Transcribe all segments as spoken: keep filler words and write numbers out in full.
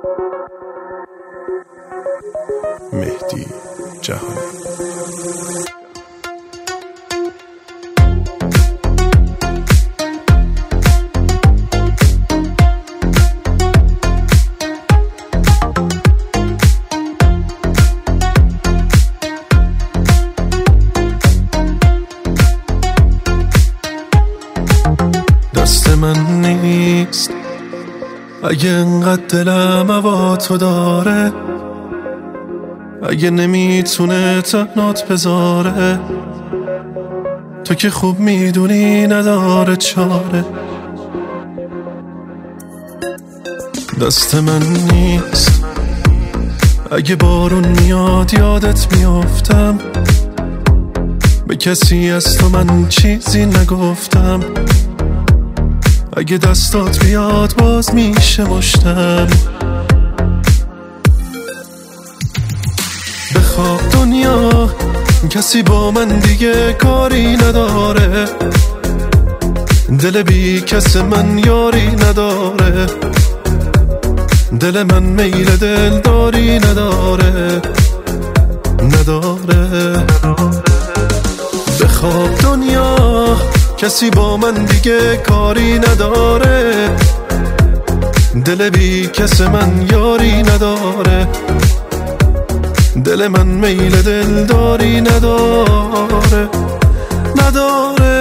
مهدی جهانی. دست من نیست اگه انقدر دلم هوا تو داره، اگه نمیتونه تنات بذاره، تو که خوب میدونی نداره چاره. دست من نیست اگه بارون میاد یادت میافتم، به کسی از تو من چیزی نگفتم، اگه دستات بیاد باز میشه مشتم. بخواب دنیا کسی با من دیگه کاری نداره، دل بی کس من یاری نداره، دل من میل دلداری نداره نداره. بخواب دنیا کسی با من دیگه کاری نداره، دل بی کس من یاری نداره، دل من میل دلداری نداره نداره.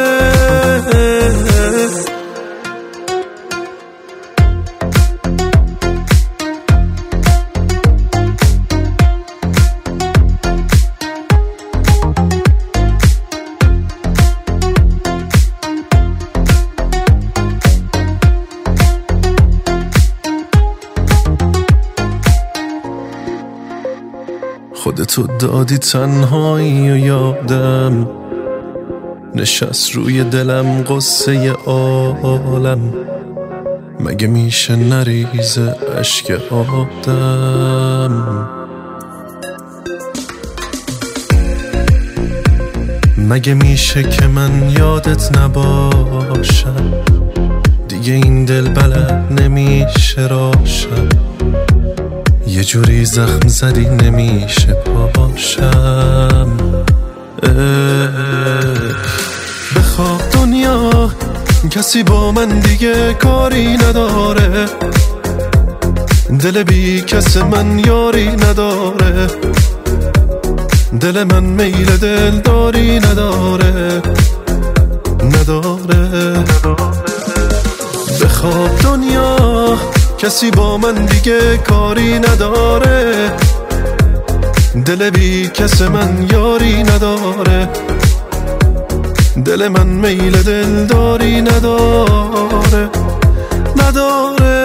خودتو دادی تنهایی و یادم نشست روی دلم قصه عالم، مگه میشه نریزه اشک آدم؟ مگه میشه که من یادت نباشم، دیگه این دل بلد نمیشه راشم، یه جوری زخم زدی نمیشه پاشم. بخواب دنیا کسی با من دیگه کاری نداره، دل بی کس من یاری نداره، دل من میل دلداری نداره نداره. بخواب دنیا کسی با من دیگه کاری نداره، دل بی کس من یاری نداره، دل من میل دلداری نداره نداره.